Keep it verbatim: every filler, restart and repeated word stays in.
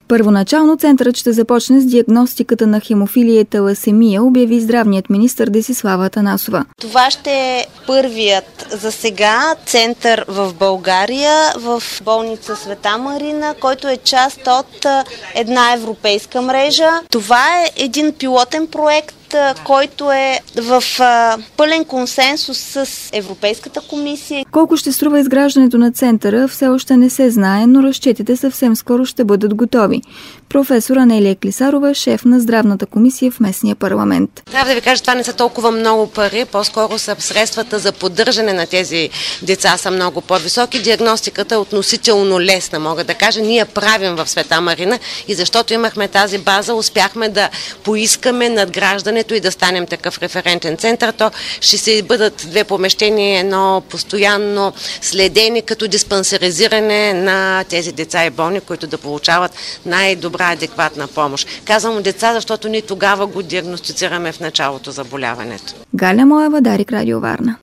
Първоначално центърът ще започне с диагностиката на хемофилия и таласемия, обяви здравният министър Десислава Атанасова. Това ще е първият за сега център в България, в болница Света Марина, който е част от една европейска мрежа. Това е един пилотен проект, който е в а, пълен консенсус с Европейската комисия. Колко ще струва изграждането на центъра, все още не се знае, но разчетите съвсем скоро ще бъдат готови. Професор Анелия Клисарова, шеф на здравната комисия в местния парламент. Трябва да ви кажа, това не са толкова много пари, по-скоро са средствата за поддържане на тези деца са много по-високи. Диагностиката е относително лесна, мога да кажа. Ние правим в Света Марина и защото имахме тази база, успяхме да поискаме надграждане и да станем такъв референтен център. То ще се бъдат две помещения, едно постоянно следени като диспансеризиране на тези деца и болни, които да получават най-добра адекватна помощ. Казвам деца, защото ние тогава го диагностицираме в началото заболяването. Галя Моева, Дарик, Радио Варна.